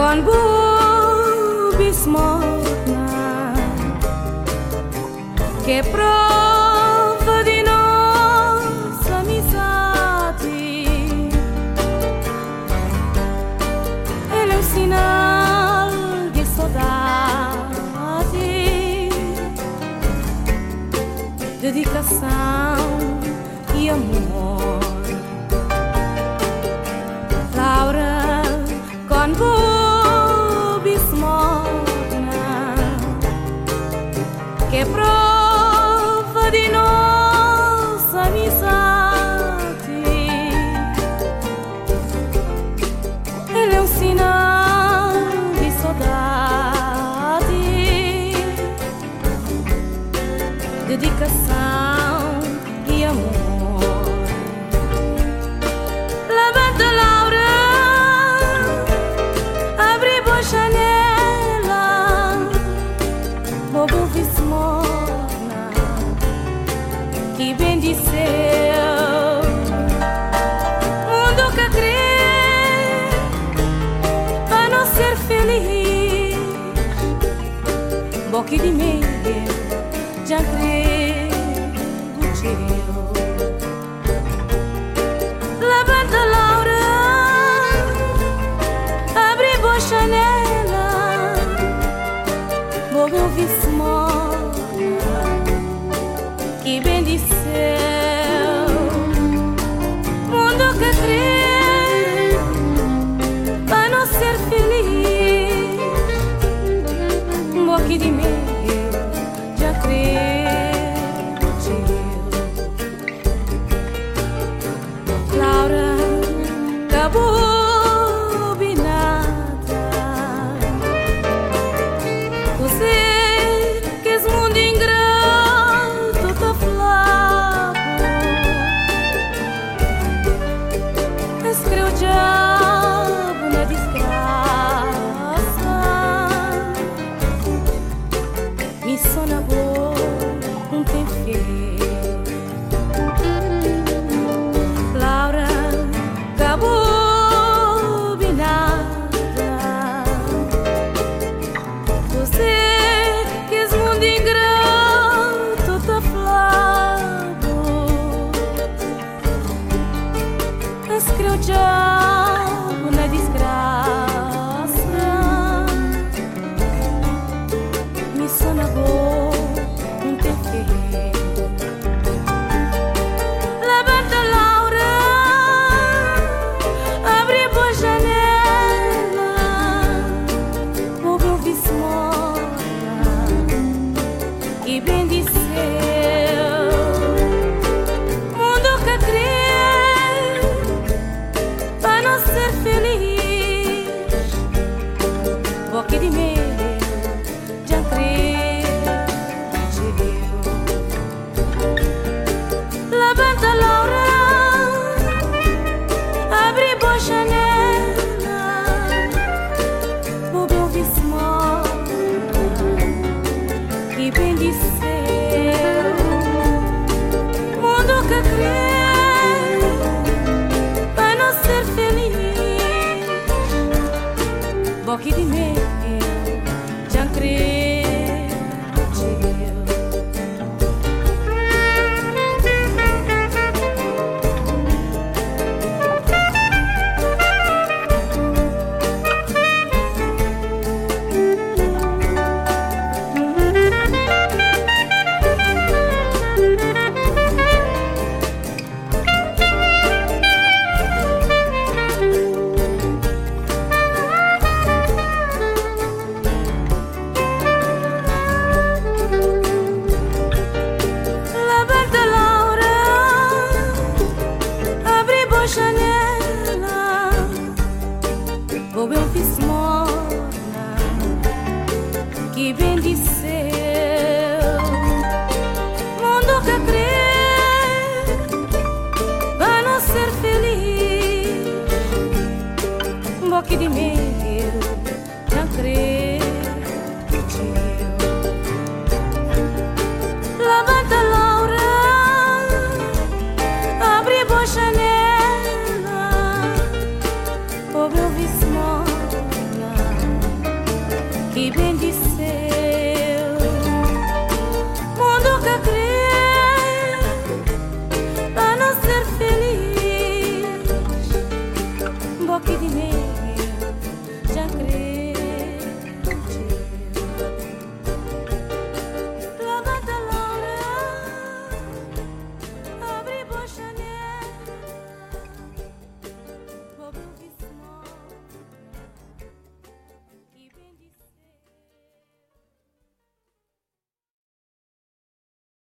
con bubis morna che prova di nostra amizade ele é um sinal de saudade, dedicação e amor. Laura con bubis morna che prova di nostra amizade ele é um sinal de saudade, dedicação e amor. Levanta, Laura, abre boa janela, bobo vismona que bendiceu mundo que crê para não ser feliz, boque de meio já crê o teu. Levanta, Laura, abre boa janela, bobo vismona que bendiceu mundo que crê para não ser feliz, boque de meio já crê. Laura, cabubinada, você que és mundo ingrato, tá flavo, escreveu o diabo na desgraça, me sona boa, não tem feio. Laura, cabubinada, você que és mundo ingrato, tá flavo, escreveu o diabo na desgraça, me sona boa, não tem feio. Levanta, Laura, abre boa janela, bobo vismona que bendiceu mundo que crê para não ser feliz, boque de meio já crê. Levanta, Laura, abre boa janela, bobo vismona que bendiceu mundo que crê para não ser feliz, boque de meio já crê. Janela, bobo vismona que bendiceu mundo que crê para não ser feliz, boque de meio já crê. Levanta, Laura, abre boa janela, pobre vismona bendi